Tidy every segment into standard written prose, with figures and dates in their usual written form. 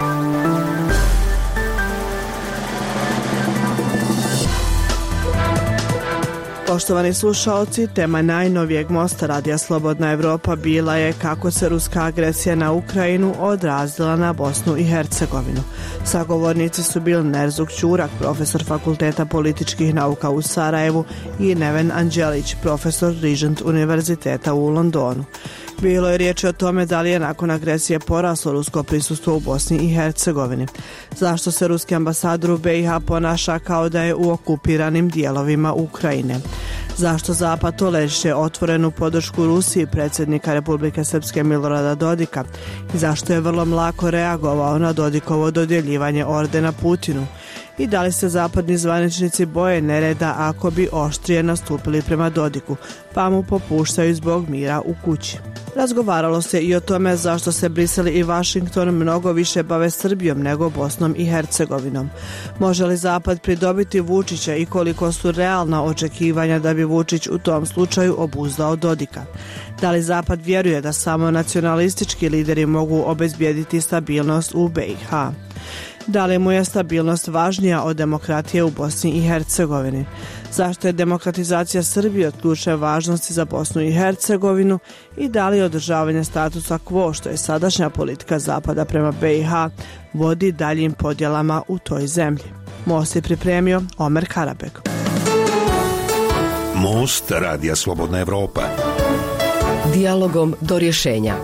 Poštovani slušaoci, tema najnovijeg mosta Radija Slobodna Evropa bila je kako se ruska agresija na Ukrajinu odrazila na Bosnu i Hercegovinu. Sagovornici su bili Nerzuk Ćurak, profesor Fakulteta političkih nauka u Sarajevu, i Neven Anđelić, profesor Regent univerziteta u Londonu. Bilo je riječi o tome da li je nakon agresije poraslo rusko prisustvo u Bosni i Hercegovini. Zašto se ruski ambasador u BiH ponaša kao da je u okupiranim dijelovima Ukrajine? Zašto Zapad toleriše otvorenu podršku Rusiji predsjednika Republike Srpske Milorada Dodika? I zašto je vrlo mlako reagovao na Dodikovo dodjeljivanje ordena Putinu? I da li se zapadni zvaničnici boje nereda ako bi oštrije nastupili prema Dodiku, pa mu popuštaju zbog mira u kući? Razgovaralo se i o tome zašto se Brisel i Washington mnogo više bave Srbijom nego Bosnom i Hercegovinom. Može li Zapad pridobiti Vučića i koliko su realna očekivanja da bi Vučić u tom slučaju obuzdao Dodika? Da li Zapad vjeruje da samo nacionalistički lideri mogu obezbijediti stabilnost u BiH? Da li mu je stabilnost važnija od demokratije u Bosni i Hercegovini? Zašto je demokratizacija Srbije od ključne važnosti za Bosnu i Hercegovinu i da li održavanje statusa quo, što je sadašnja politika Zapada prema BiH, vodi daljim podjelama u toj zemlji? Most je pripremio Omer Karabek. Most Radija Slobodna Evropa. Dijalogom do rješenja.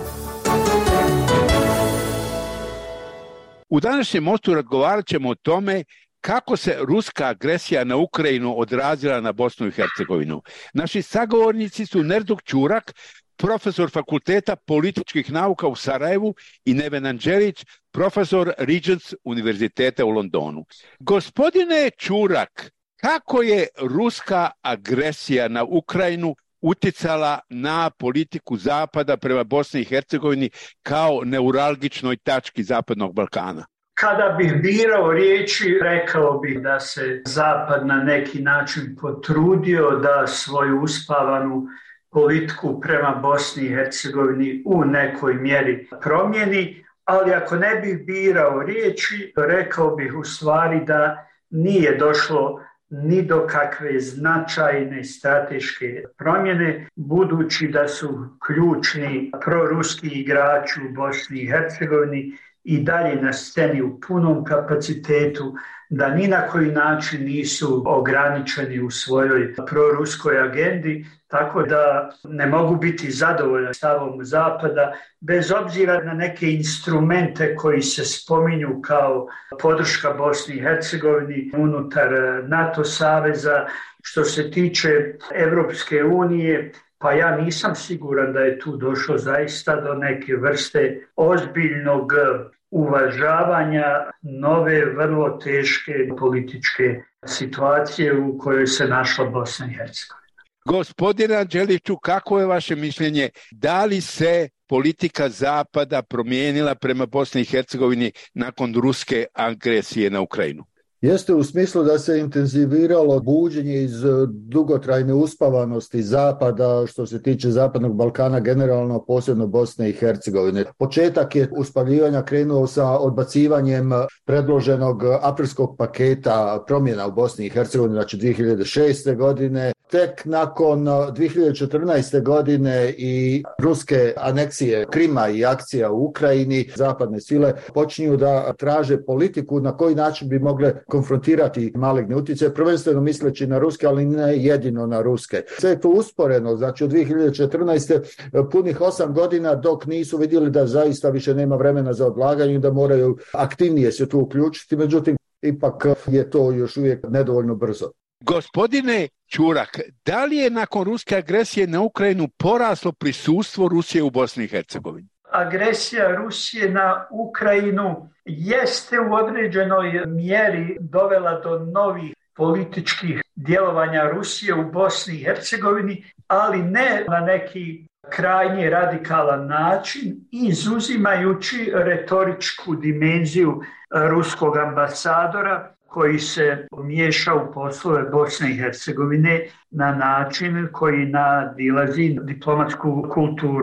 U današnjem mostu razgovarat ćemo o tome kako se ruska agresija na Ukrajinu odrazila na Bosnu i Hercegovinu. Naši sagovornici su Nerzuk Ćurak, profesor Fakulteta političkih nauka u Sarajevu, i Neven Anđelić, profesor Regents univerziteta u Londonu. Gospodine Ćurak, kako je ruska agresija na Ukrajinu utjecala na politiku Zapada prema Bosni i Hercegovini kao neuralgičnoj tački Zapadnog Balkana? Kada bih birao riječi, rekao bih da se Zapad na neki način potrudio da svoju uspavanu politiku prema Bosni i Hercegovini u nekoj mjeri promijeni, ali ako ne bih birao riječi, rekao bih u stvari da nije došlo ni do kakve značajne strateške promjene, budući da su ključni proruski igrači u Bosni i Hercegovini i dalje na sceni u punom kapacitetu, da ni na koji način nisu ograničeni u svojoj proruskoj agendi, tako da ne mogu biti zadovoljan stavom Zapada, bez obzira na neke instrumente koji se spominju kao podrška Bosni i Hercegovini unutar NATO saveza. Što se tiče Evropske unije, pa ja nisam siguran da je tu došlo zaista do neke vrste ozbiljnog uvažavanja nove, vrlo teške političke situacije u kojoj se našla Bosna i Hercegovina. Gospodine Anđeliću, kako je vaše mišljenje? Da li se politika Zapada promijenila prema Bosni i Hercegovini nakon ruske agresije na Ukrajinu? Jeste, u smislu da se intenziviralo buđenje iz dugotrajne uspavanosti Zapada što se tiče Zapadnog Balkana, generalno posebno Bosne i Hercegovine. Početak je uspavljivanja krenuo sa odbacivanjem predloženog aprilskog paketa promjena u Bosni i Hercegovini, znači 2006. godine. Tek nakon 2014. godine i ruske aneksije Krima i akcija u Ukrajini, zapadne sile počinju da traže politiku na koji način bi mogle konfrontirati maligne utjecaje, prvenstveno misleći na ruske, ali ne jedino na ruske. Sve je to usporeno, znači od 2014. punih 8 godina dok nisu vidjeli da zaista više nema vremena za odlaganje i da moraju aktivnije se tu uključiti, međutim ipak je to još uvijek nedovoljno brzo. Gospodine Ćurak, da li je nakon ruske agresije na Ukrajinu poraslo prisustvo Rusije u Bosni i Hercegovini? Agresija Rusije na Ukrajinu jeste u određenoj mjeri dovela do novih političkih djelovanja Rusije u Bosni i Hercegovini, ali ne na neki krajnje radikalan način, izuzimajući retoričku dimenziju ruskog ambasadora koji se miješa u poslove Bosne i Hercegovine na način koji nadilazi diplomatsku kulturu.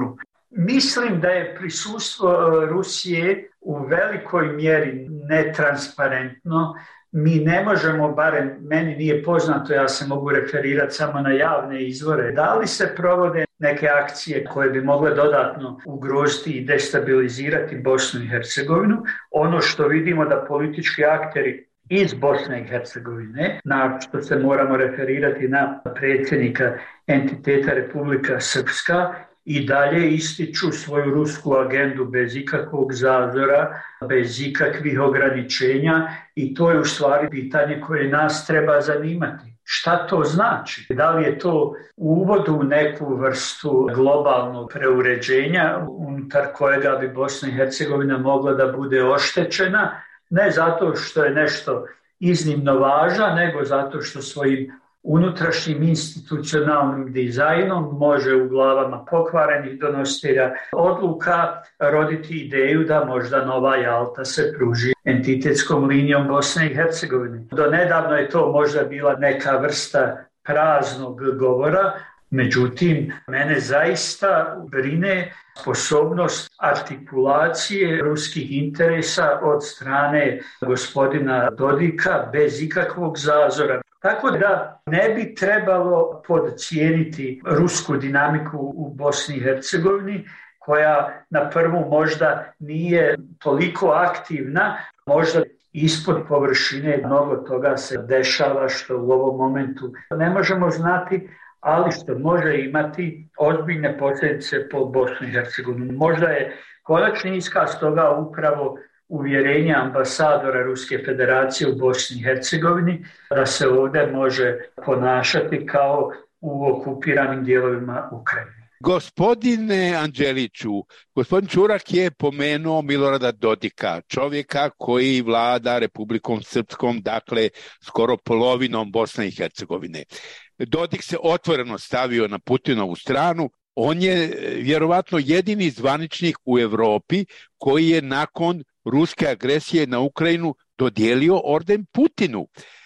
Mislim da je prisustvo Rusije u velikoj mjeri netransparentno. Mi ne možemo, barem meni nije poznato, ja se mogu referirati samo na javne izvore, da li se provode neke akcije koje bi mogle dodatno ugroziti i destabilizirati Bosnu i Hercegovinu. Ono što vidimo da politički akteri iz Bosne i Hercegovine, na što se moramo referirati na predsjednika entiteta Republika Srpska, i dalje ističu svoju rusku agendu bez ikakvog zazora, bez ikakvih ograničenja, i to je u stvari pitanje koje nas treba zanimati. Šta to znači? Da li je to uvod u neku vrstu globalnog preuređenja unutar kojega bi Bosna i Hercegovina mogla da bude oštećena, ne zato što je nešto iznimno važno, nego zato što svojim unutrašnjim institucionalnim dizajnom može u glavama pokvarenih donositelja odluka roditi ideju da možda nova Jalta se pruži entitetskom linijom Bosne i Hercegovine. Do nedavno je to možda bila neka vrsta praznog govora, međutim, mene zaista brine sposobnost artikulacije ruskih interesa od strane gospodina Dodika bez ikakvog zazora. Tako da ne bi trebalo podcijeniti rusku dinamiku u Bosni i Hercegovini, koja na prvu možda nije toliko aktivna, možda ispod površine mnogo toga se dešava što u ovom momentu ne možemo znati, ali što može imati ozbiljne posljedice po Bosnu i Hercegovinu. Možda je konačni iskaz toga upravo uvjerenja ambasadora Ruske federacije u Bosni i Hercegovini da se ovdje može ponašati kao u okupiranim dijelovima Ukrajine. Gospodine Anđeliću, gospodin Čurak je pomenuo Milorada Dodika, čovjeka koji vlada Republikom Srpskom, dakle skoro polovinom Bosne i Hercegovine. Dodik se otvoreno stavio na Putinovu stranu. On je vjerovatno jedini zvaničnik u Europi koji je nakon ruske agresije na Ukrajinu dodijelio orden Putinu.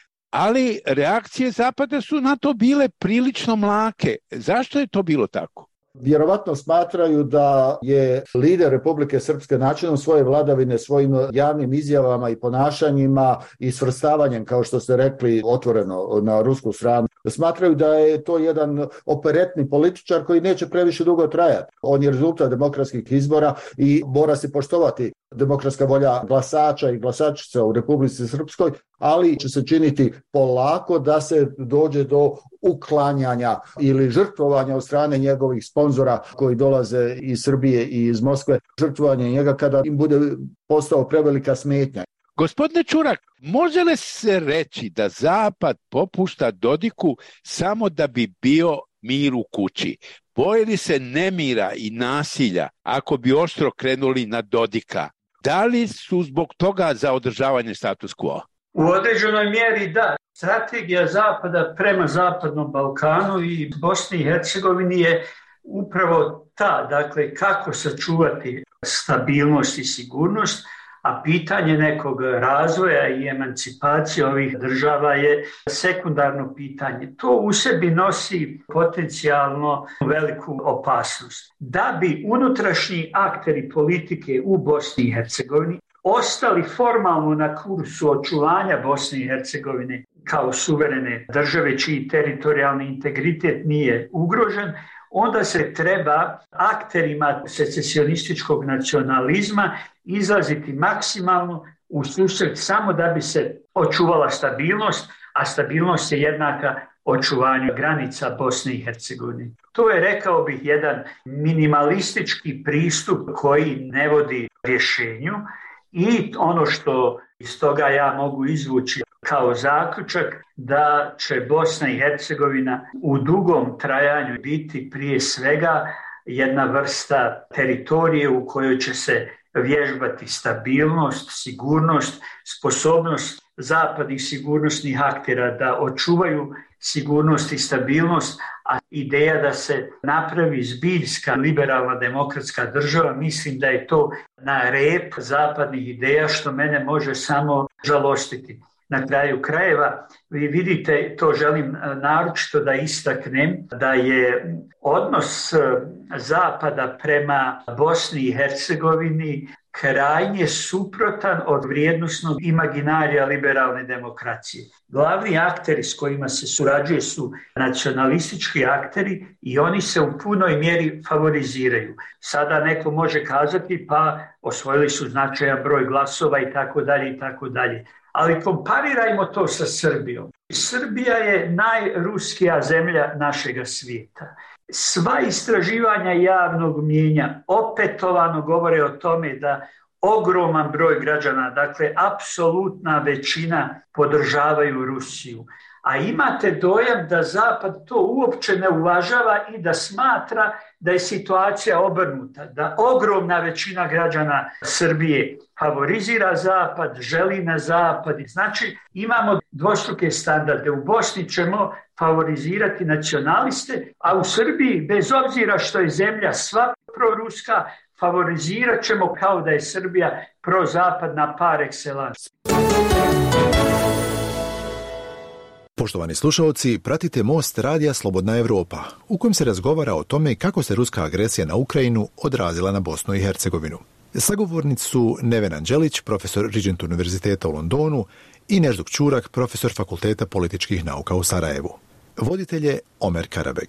Ali reakcije Zapada su na to bile prilično mlake. Zašto je to bilo tako? Vjerovatno smatraju da je lider Republike Srpske načinom svoje vladavine, svojim javnim izjavama i ponašanjima i svrstavanjem, kao što ste rekli, otvoreno na rusku stranu, smatraju da je to jedan operetni političar koji neće previše dugo trajati. On je rezultat demokratskih izbora i mora se poštovati demokratska volja glasača i glasačica u Republici Srpskoj, ali će se činiti polako da se dođe do uklanjanja ili žrtvovanja od strane njegovih sponzora koji dolaze iz Srbije i iz Moskve, žrtvovanje njega kada im bude postao prevelika smetnja. Gospodine Čurak, može li se reći da Zapad popušta Dodiku samo da bi bio mir u kući? Boje li se nemira i nasilja ako bi oštro krenuli na Dodika? Da li su zbog toga za održavanje status quo? U određenoj mjeri da. Strategija Zapada prema Zapadnom Balkanu i Bosni i Hercegovini je upravo ta, dakle kako sačuvati stabilnost i sigurnost, a pitanje nekog razvoja i emancipacije ovih država je sekundarno pitanje. To u sebi nosi potencijalno veliku opasnost. Da bi unutrašnji akteri politike u Bosni i Hercegovini ostali formalno na kursu očuvanja Bosne i Hercegovine kao suverene države čiji teritorijalni integritet nije ugrožen, onda se treba akterima secesionističkog nacionalizma izlaziti maksimalno u susret samo da bi se očuvala stabilnost, a stabilnost je jednaka očuvanju granica Bosne i Hercegovine. To je, rekao bih, jedan minimalistički pristup koji ne vodi rješenju i ono što iz toga ja mogu izvući kao zaključak da će Bosna i Hercegovina u dugom trajanju biti prije svega jedna vrsta teritorije u kojoj će se vježbati stabilnost, sigurnost, sposobnost zapadnih sigurnosnih aktera da očuvaju sigurnost i stabilnost, a ideja da se napravi zbiljska liberalna demokratska država, mislim da je to na rep zapadnih ideja što mene može samo žalostiti. Na kraju krajeva, vi vidite, to želim naročito da istaknem, da je odnos Zapada prema Bosni i Hercegovini krajnje suprotan od vrijednosnog imaginarija liberalne demokracije. Glavni akteri s kojima se surađuje su nacionalistički akteri i oni se u punoj mjeri favoriziraju. Sada neko može kazati pa osvojili su značajan broj glasova i tako dalje. Ali komparirajmo to sa Srbijom. Srbija je najruskija zemlja našega svijeta. Sva istraživanja javnog mnijenja opetovano govore o tome da ogroman broj građana, dakle apsolutna većina, podržavaju Rusiju. A imate dojam da Zapad to uopće ne uvažava i da smatra da je situacija obrnuta, da ogromna većina građana Srbije favorizira Zapad, želi na Zapad. Znači imamo dvostruke standarde. U Bosni ćemo favorizirati nacionaliste, a u Srbiji, bez obzira što je zemlja sva proruska, favorizirat ćemo kao da je Srbija prozapadna par excellence. Poštovani slušalci, pratite Most radija Slobodna Evropa, u kojem se razgovara o tome kako se ruska agresija na Ukrajinu odrazila na Bosnu i Hercegovinu. Sagovornici su Neven Anđelić, profesor Regent univerziteta u Londonu, i Nežduk Ćurak, profesor Fakulteta političkih nauka u Sarajevu. Voditelj je Omer Karabeg.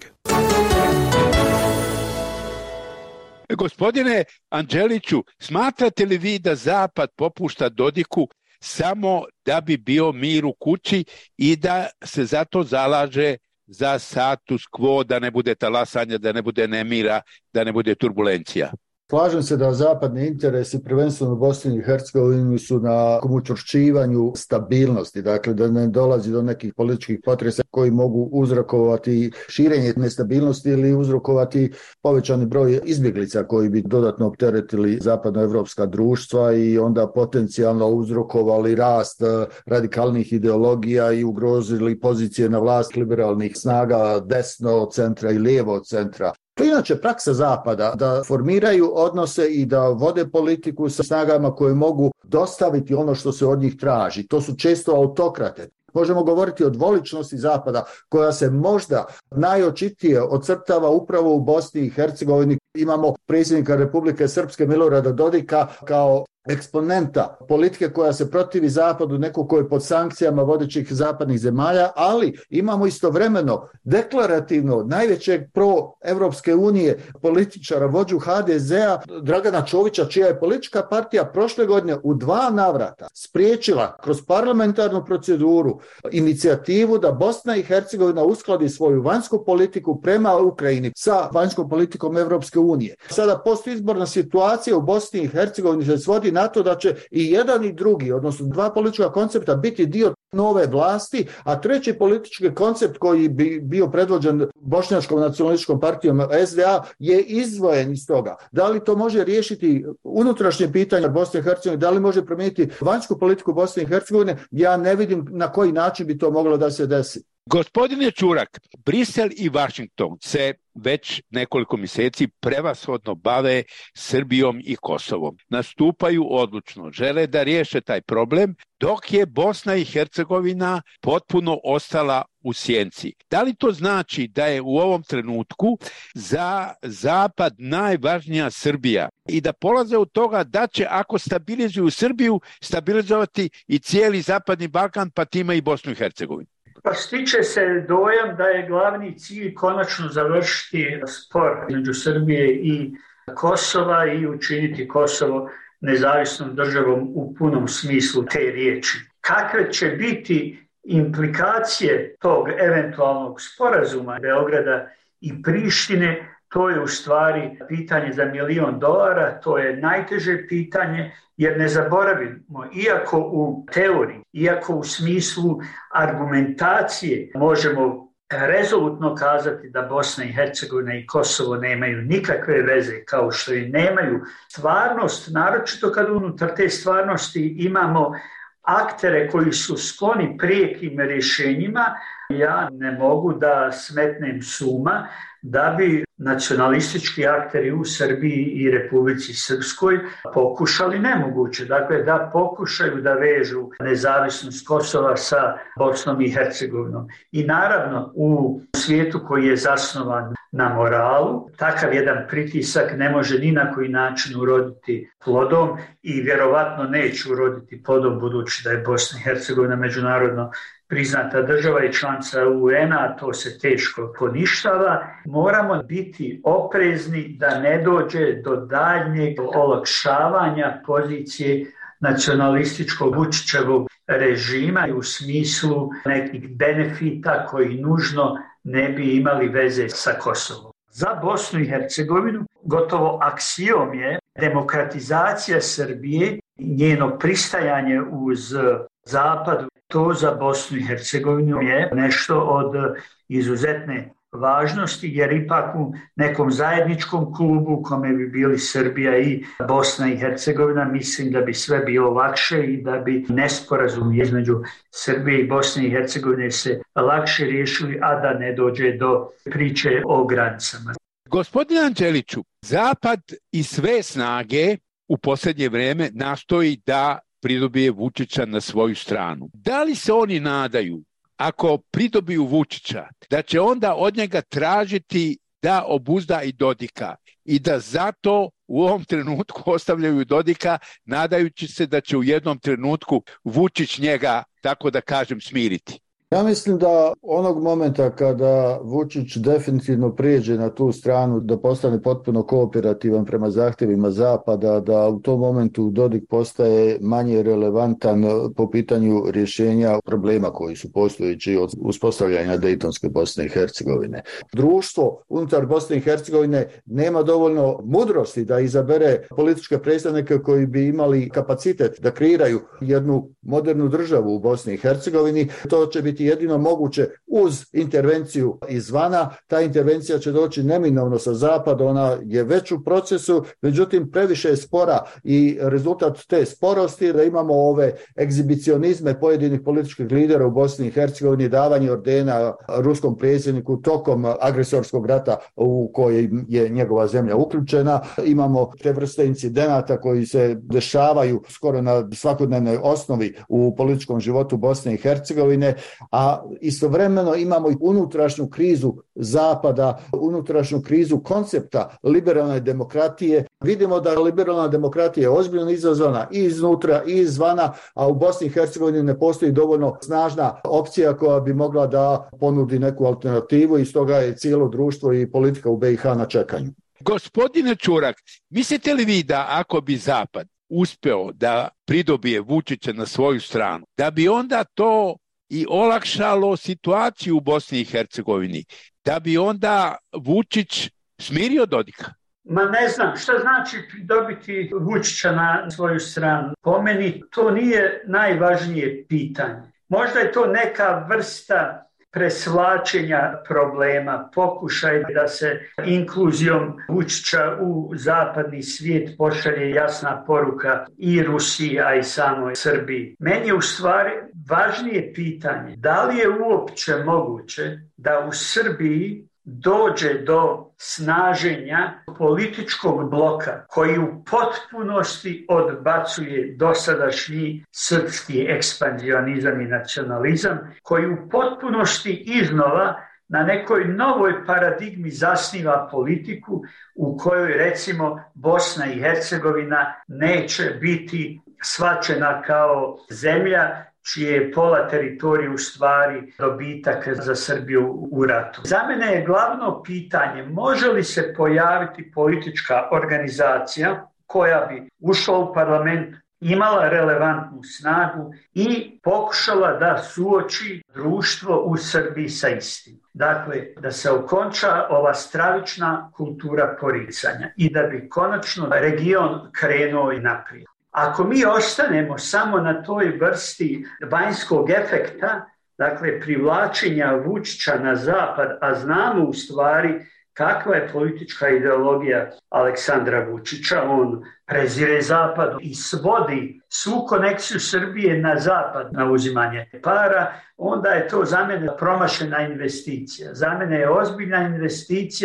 Gospodine Anđeliću, smatrate li vi da Zapad popušta Dodiku samo da bi bio mir u kući i da se zato zalaže za status quo, da ne bude talasanja, da ne bude nemira, da ne bude turbulencija? Slažem se da zapadni interesi, prvenstveno u Bosni i Hercegovini, su na učvršćivanju stabilnosti, dakle da ne dolazi do nekih političkih potresa koji mogu uzrokovati širenje nestabilnosti ili uzrokovati povećani broj izbjeglica koji bi dodatno opteretili zapadnoevropska društva i onda potencijalno uzrokovali rast radikalnih ideologija i ugrozili pozicije na vlast liberalnih snaga desno od centra i lijevo od centra. To je inače praksa Zapada, da formiraju odnose i da vode politiku sa snagama koje mogu dostaviti ono što se od njih traži. To su često autokrate. Možemo govoriti o dvoličnosti Zapada, koja se možda najočitije ocrtava upravo u Bosni i Hercegovini. Imamo predsjednika Republike Srpske Milorada Dodika kao eksponenta politike koja se protivi Zapadu, neko ko je pod sankcijama vodećih zapadnih zemalja, ali imamo istovremeno deklarativno najvećeg pro-Evropske unije političara, vođu HDZ-a, Dragana Čovića, čija je politička partija prošle godine u 2 navrata spriječila kroz parlamentarnu proceduru inicijativu da Bosna i Hercegovina uskladi svoju vanjsku politiku prema Ukrajini sa vanjskom politikom Evropske unije. Sada postizborna situacija u Bosni i Hercegovini se svodi na to da će i jedan i drugi, odnosno 2 politička koncepta, biti dio nove vlasti, a treći politički koncept koji bi bio predvođen Bošnjačkom nacionalističkom partijom SDA je izdvojen iz toga. Da li to može riješiti unutrašnje pitanje Bosne i Hercegovine, da li može promijeniti vanjsku politiku Bosne i Hercegovine, ja ne vidim na koji način bi to moglo da se desi. Gospodine Ćurak, Brisel i Washington se već nekoliko mjeseci prevashodno bave Srbijom i Kosovom. Nastupaju odlučno, žele da riješe taj problem, dok je Bosna i Hercegovina potpuno ostala u sjenci. Da li to znači da je u ovom trenutku za Zapad najvažnija Srbija i da polaze od toga da će, ako stabilizuju Srbiju, stabilizovati i cijeli Zapadni Balkan, pa time i Bosnu i Hercegovinu? Pa stiče se dojam da je glavni cilj konačno završiti spor između Srbije i Kosova i učiniti Kosovo nezavisnom državom u punom smislu te riječi. Kakve će biti implikacije tog eventualnog sporazuma Beograda i Prištine, to je u stvari pitanje za $1 milion, to je najteže pitanje, jer ne zaboravimo, iako u teoriji, iako u smislu argumentacije možemo rezolutno kazati da Bosna i Hercegovina i Kosovo nemaju nikakve veze, kao što i nemaju stvarnost, naročito kad unutar te stvarnosti imamo aktere koji su skloni prijekim rješenjima, ja ne mogu da smetnem s uma da bi nacionalistički akteri u Srbiji i Republici Srpskoj pokušali nemoguće. Dakle, da pokušaju da vežu nezavisnost Kosova sa Bosnom i Hercegovinom. I naravno, u svijetu koji je zasnovan na moralu, takav jedan pritisak ne može ni na koji način uroditi plodom i vjerovatno neće uroditi plodom, budući da je Bosna i Hercegovina međunarodno priznata država i članica UN-a, to se teško poništava. Moramo biti oprezni da ne dođe do daljnjeg olakšavanja pozicije nacionalističkog Vučićevog režima u smislu nekih benefita koji nužno ne bi imali veze sa Kosovom. Za Bosnu i Hercegovinu gotovo aksiom je demokratizacija Srbije, njeno pristajanje uz Zapad. To za Bosnu i Hercegovinu je nešto od izuzetne važnosti, jer ipak u nekom zajedničkom klubu u kome bi bili Srbija i Bosna i Hercegovina, mislim da bi sve bilo lakše i da bi nesporazumi između Srbije i Bosne i Hercegovine se lakše riješili, a da ne dođe do priče o granicama. Gospodine Anđeliću, Zapad i sve snage u posljednje vrijeme nastoji da pridobije Vučića na svoju stranu. Da li se oni nadaju, ako pridobiju Vučića, da će onda od njega tražiti da obuzda i Dodika i da zato u ovom trenutku ostavljaju Dodika, nadajući se da će u jednom trenutku Vučić njega, tako da kažem, smiriti? Ja mislim da onog momenta kada Vučić definitivno prijeđe na tu stranu, da postane potpuno kooperativan prema zahtjevima Zapada, da u tom momentu Dodik postaje manje relevantan po pitanju rješenja problema koji su postojeći od uspostavljanja Dejtonske Bosne i Hercegovine. Društvo unutar Bosne i Hercegovine nema dovoljno mudrosti da izabere političke predstavnike koji bi imali kapacitet da kreiraju jednu modernu državu u Bosni i Hercegovini. To će biti jedino moguće uz intervenciju izvana. Ta intervencija će doći neminovno sa zapada, ona je već u procesu, međutim previše je spora i rezultat te sporosti da imamo ove egzibicionizme pojedinih političkih lidera u Bosni i Hercegovini, davanje ordena ruskom predsjedniku tokom agresorskog rata u koji je njegova zemlja uključena. Imamo te vrste incidenata koji se dešavaju skoro na svakodnevnoj osnovi u političkom životu Bosne i Hercegovine, a istovremeno imamo i unutrašnju krizu Zapada, unutrašnju krizu koncepta liberalne demokratije. Vidimo da liberalna demokratija je ozbiljno izazvana i iznutra i izvana, a u Bosni i Hercegovini ne postoji dovoljno snažna opcija koja bi mogla da ponudi neku alternativu i stoga je cijelo društvo i politika u BiH na čekanju. Gospodine Čurak, mislite li vi da ako bi Zapad uspeo da pridobije Vučića na svoju stranu, da bi onda to i olakšalo situaciju u Bosni i Hercegovini, da bi onda Vučić smirio Dodika? Ma ne znam, šta znači pridobiti Vučića na svoju stranu? Po meni to nije najvažnije pitanje. Možda je to neka vrsta presvlačenja problema, pokušaj da se inkluzijom Vučića u zapadni svijet pošalje jasna poruka i Rusiji, a i samoj Srbiji. Meni je u stvari važnije pitanje da li je uopće moguće da u Srbiji dođe do snaženja političkog bloka koji u potpunosti odbacuje dosadašnji srpski ekspanzionizam i nacionalizam, koji u potpunosti iznova na nekoj novoj paradigmi zasniva politiku u kojoj recimo Bosna i Hercegovina neće biti shvaćena kao zemlja čije je pola teritorije u stvari dobitak za Srbiju u ratu. Za mene je glavno pitanje, može li se pojaviti politička organizacija koja bi ušla u parlament, imala relevantnu snagu i pokušala da suoči društvo u Srbiji sa istinom. Dakle, da se okonča ova stravična kultura poricanja i da bi konačno region krenuo i naprijed. Ako mi ostanemo samo na toj vrsti vanjskog efekta, dakle privlačenja Vučića na zapad, a znamo u stvari kakva je politička ideologija Aleksandra Vučića, on prezire zapad i svodi svu konekciju Srbije na zapad, na uzimanje para, onda je to za mene promašena investicija. Za mene je ozbiljna investicija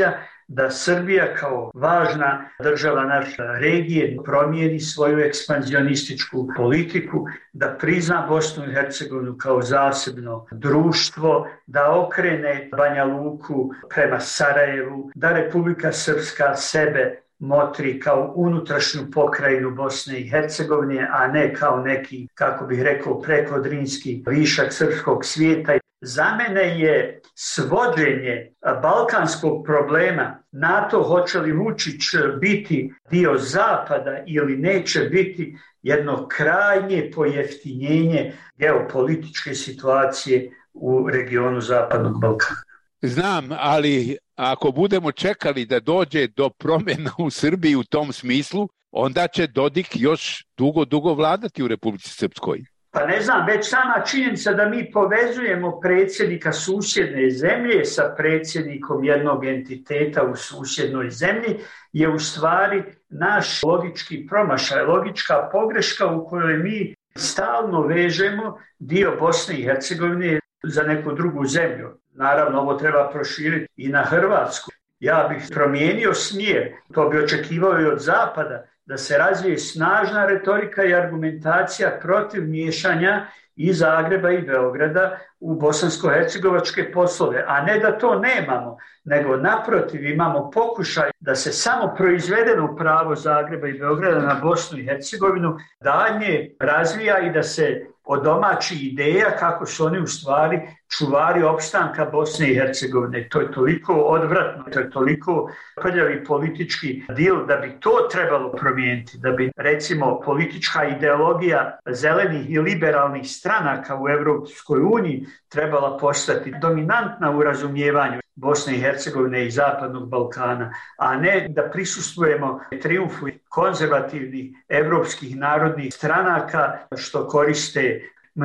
da Srbija kao važna država naše regije promijeni svoju ekspanzionističku politiku, da prizna Bosnu i Hercegovinu kao zasebno društvo, da okrene Banja Luku prema Sarajevu, da Republika Srpska sebe motri kao unutrašnju pokrajinu Bosne i Hercegovine, a ne kao neki, kako bih rekao, prekodrinski višak srpskog svijeta. Za mene je svođenje balkanskog problema na to hoće li Vučić biti dio Zapada ili neće biti jedno krajnje pojeftinjenje geopolitičke situacije u regionu Zapadnog Balkana. Znam, ali ako budemo čekali da dođe do promjena u Srbiji u tom smislu, onda će Dodik još dugo vladati u Republici Srpskoj. Pa ne znam, već sama činjenica da mi povezujemo predsjednika susjedne zemlje sa predsjednikom jednog entiteta u susjednoj zemlji je u stvari naš logički promašaj, logička pogreška u kojoj mi stalno vežemo dio Bosne i Hercegovine za neku drugu zemlju. Naravno, ovo treba proširiti i na Hrvatsku. Ja bih promijenio smjer, to bi očekivao i od Zapada, da se razvije snažna retorika i argumentacija protiv miješanja i Zagreba i Beograda u bosansko-hercegovačke poslove, a ne da to nemamo, nego naprotiv imamo pokušaj da se samo proizvedeno pravo Zagreba i Beograda na Bosnu i Hercegovinu dalje razvija i da se odomači ideja kako su oni u stvari čuvari opstanka Bosne i Hercegovine. To je toliko odvratno, to je toliko prljavi politički dil da bi to trebalo promijeniti, da bi recimo politička ideologija zelenih i liberalnih stranaka u Europskoj uniji trebala postati dominantna u razumijevanju Bosne i Hercegovine i Zapadnog Balkana, a ne da prisustvujemo trijumfu konzervativnih evropskih narodnih stranaka što koriste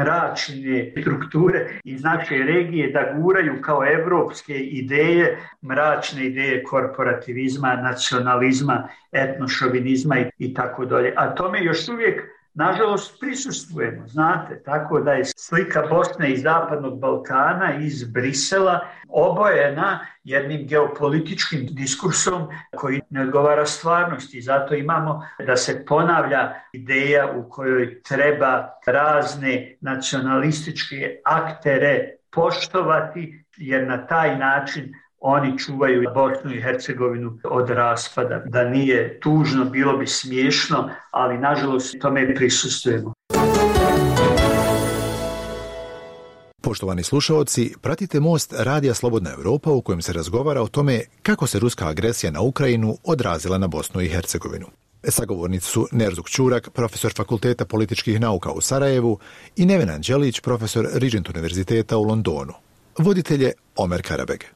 mračne strukture iz naše regije da guraju kao evropske ideje, mračne ideje korporativizma, nacionalizma, etnošovinizma i tako dalje. A tome još uvijek nažalost prisustvujemo, znate, tako da je slika Bosne i Zapadnog Balkana iz Brisela obojena jednim geopolitičkim diskursom koji ne odgovara stvarnosti. Zato imamo da se ponavlja ideja u kojoj treba razne nacionalističke aktere poštovati, jer na taj način oni čuvaju Bosnu i Hercegovinu od raspada. Da nije tužno, bilo bi smiješno, ali nažalost tome prisustvujemo. Poštovani slušaoci, pratite Most Radija Slobodna Europa u kojem se razgovara o tome kako se ruska agresija na Ukrajinu odrazila na Bosnu i Hercegovinu. Sagovornici su Nerzuk Čurak, profesor Fakulteta političkih nauka u Sarajevu i Neven Anđelić, profesor Regent univerziteta u Londonu. Voditelj je Omer Karabeg.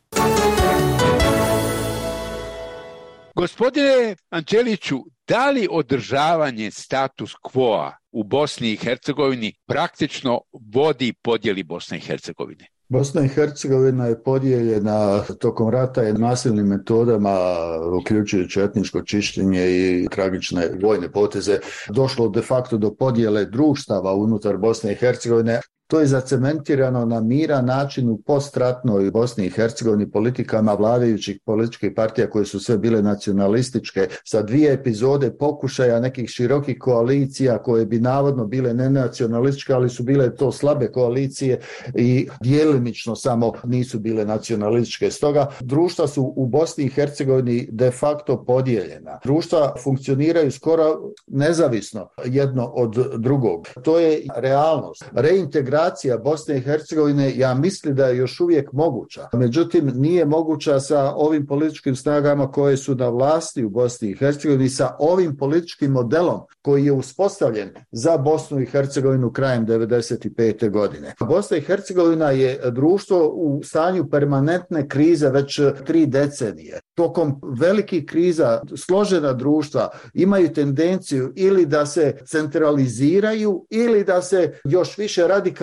Gospodine Anđeliću, da li održavanje status quo u Bosni i Hercegovini praktično vodi podjeli Bosne i Hercegovine? Bosna i Hercegovina je podijeljena tokom rata i nasilnim metodama, uključujući etničko čišćenje i tragične vojne poteze. Došlo de facto do podjele društava unutar Bosne i Hercegovine. To je zacementirano na miran način u postratnoj Bosni i Hercegovini politikama vladajućih političkih partija koje su sve bile nacionalističke, sa 2 epizode pokušaja nekih širokih koalicija koje bi navodno bile nenacionalističke, ali su bile to slabe koalicije i djelimično samo nisu bile nacionalističke. Stoga društva su u Bosni i Hercegovini de facto podijeljena. Društva funkcioniraju skoro nezavisno jedno od drugog. To je realnost. Reintegracija Bosne i Hercegovine, ja mislim da je još uvijek moguća. Međutim, nije moguća sa ovim političkim snagama koje su na vlasti u Bosni i Hercegovini, sa ovim političkim modelom koji je uspostavljen za Bosnu i Hercegovinu krajem 1995. godine. Bosna i Hercegovina je društvo u stanju permanentne krize već 3 decenije. Tokom velikih kriza složena društva imaju tendenciju ili da se centraliziraju ili da se još više radikalno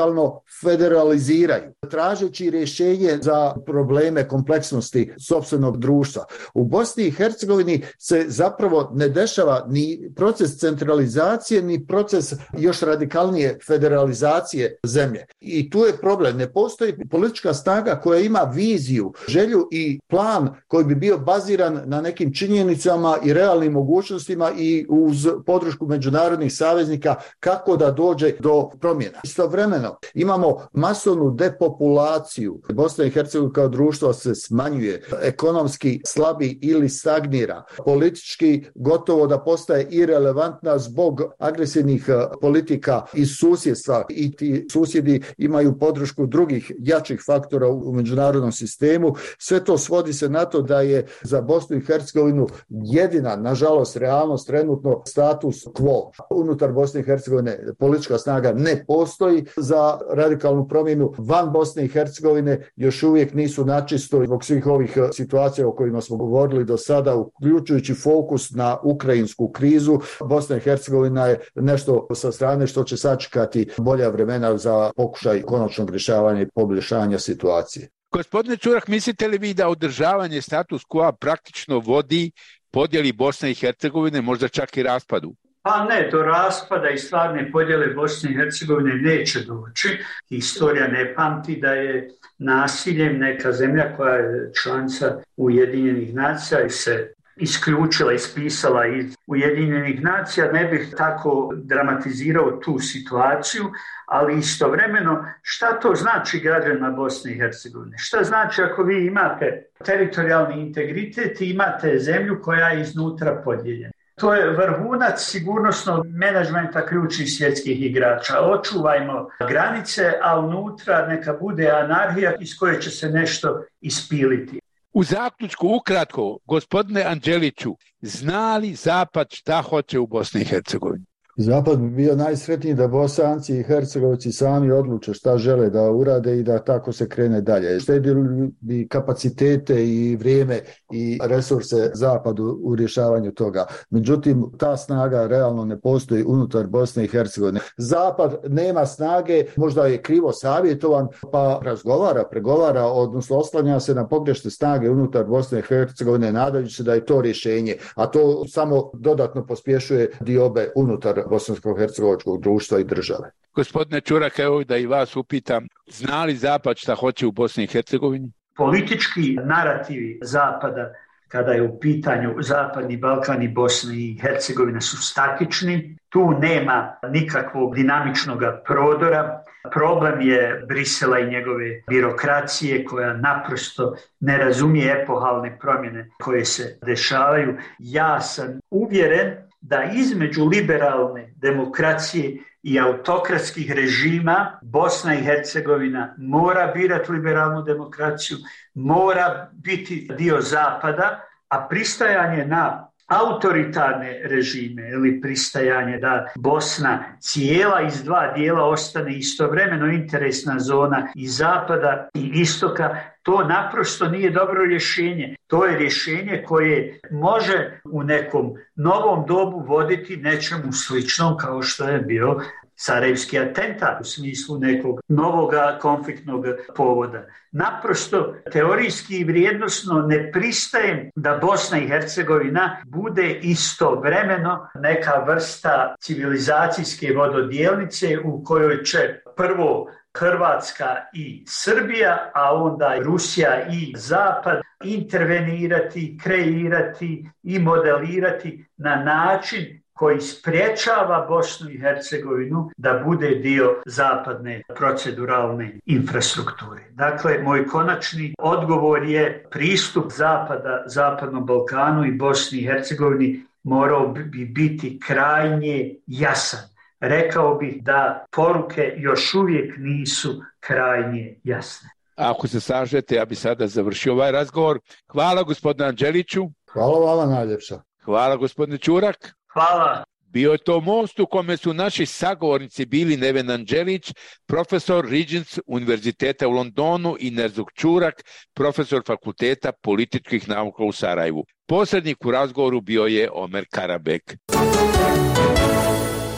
radikalno federaliziraju, tražeći rješenje za probleme kompleksnosti sopstvenog društva. U Bosni i Hercegovini se zapravo ne dešava ni proces centralizacije, ni proces još radikalnije federalizacije zemlje. I tu je problem. Ne postoji politička snaga koja ima viziju, želju i plan koji bi bio baziran na nekim činjenicama i realnim mogućnostima i uz podršku međunarodnih saveznika kako da dođe do promjena. Istovremeno imamo masovnu depopulaciju. Bosna i Hercegovina kao društvo se smanjuje, ekonomski slabi ili stagnira, politički gotovo da postaje irelevantna zbog agresivnih politika iz susjedstva i ti susjedi imaju podršku drugih jačih faktora u međunarodnom sistemu. Sve to svodi se na to da je za Bosnu i Hercegovinu jedina, nažalost, realnost trenutno status quo. Unutar Bosne i Hercegovine politička snaga ne postoji za radikalnu promjenu. Van Bosne i Hercegovine još uvijek nisu načisto zbog svih ovih situacija o kojima smo govorili do sada, uključujući fokus na ukrajinsku krizu. Bosna i Hercegovina je nešto sa strane što će sačekati bolja vremena za pokušaj konačnog rješavanja i poboljšanja situacije. Gospodine Čurak, mislite li vi da održavanje status quo praktično vodi podjeli Bosne i Hercegovine, možda čak i raspadu? Pa ne, do raspada i stvarne podjele Bosne i Hercegovine neće doći. Historija ne pamti da je nasiljem neka zemlja koja je članica Ujedinjenih nacija i se isključila, ispisala iz Ujedinjenih nacija. Ne bih tako dramatizirao tu situaciju, ali istovremeno šta to znači građanima Bosne i Hercegovine? Šta znači ako vi imate teritorijalni integritet i imate zemlju koja je iznutra podijeljena? To je vrhunac sigurnosnog menadžmenta ključnih svjetskih igrača. Očuvajmo granice, a unutra neka bude anarhija iz koje će se nešto ispiliti. U zaključku, ukratko, gospodine Anđeliću, zna li Zapad šta hoće u Bosni i Hercegovini? Zapad bi bio najsretniji da Bosanci i Hercegovci sami odluče šta žele da urade i da tako se krene dalje. Štedili bi kapacitete i vrijeme i resurse Zapadu u rješavanju toga. Međutim, ta snaga realno ne postoji unutar Bosne i Hercegovine. Zapad nema snage, možda je krivo savjetovan, pa pregovara, odnosno oslanja se na pogrešne snage unutar Bosne i Hercegovine, nadajući se da je to rješenje, a to samo dodatno pospješuje diobe unutar bosansko-hercegovačkog društva i države. Gospodine Čurak, evo da i vas upitam, zna li Zapad šta hoće u Bosni i Hercegovini? Politički narativi Zapada, kada je u pitanju Zapadni Balkan i Bosna i Hercegovina, su statični. Tu nema nikakvog dinamičnog prodora. Problem je Brisela i njegove birokracije koja naprosto ne razumije epohalne promjene koje se dešavaju. Ja sam uvjeren da između liberalne demokracije i autokratskih režima Bosna i Hercegovina mora birati liberalnu demokraciju, mora biti dio Zapada, a pristajanje na autoritarne režime ili pristajanje da Bosna cijela iz dva dijela ostane istovremeno interesna zona i Zapada i Istoka, to naprosto nije dobro rješenje. To je rješenje koje može u nekom novom dobu voditi nečemu sličnom kao što je bio Sarajevski atentat u smislu nekog novog konfliktnog povoda. Naprosto teorijski i vrijednosno ne pristajem da Bosna i Hercegovina bude istovremeno neka vrsta civilizacijske vododijelnice u kojoj će prvo Hrvatska i Srbija, a onda Rusija i Zapad intervenirati, kreirati i modelirati na način koji sprječava Bosnu i Hercegovinu da bude dio zapadne proceduralne infrastrukture. Dakle, moj konačni odgovor je pristup Zapada, Zapadnom Balkanu i Bosni i Hercegovini morao bi biti krajnje jasan. Rekao bih da poruke još uvijek nisu krajnje jasne. Ako se slažete, ja bi sada završio ovaj razgovor. Hvala gospodinu Anđeliću. Hvala vama najljepša. Hvala gospodine Čurak. Hvala. Bio je to most u kome su naši sagovornici bili Neven Anđelić, profesor Regents Univerziteta u Londonu i Nerzuk Čurak, profesor Fakulteta političkih nauka u Sarajevu. Posrednik u razgovoru bio je Omer Karabek.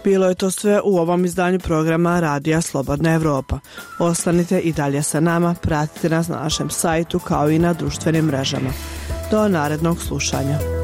Bilo je to sve u ovom izdanju programa Radija Slobodna Evropa. Ostanite i dalje sa nama, pratite nas na našem sajtu kao i na društvenim mrežama. Do narednog slušanja.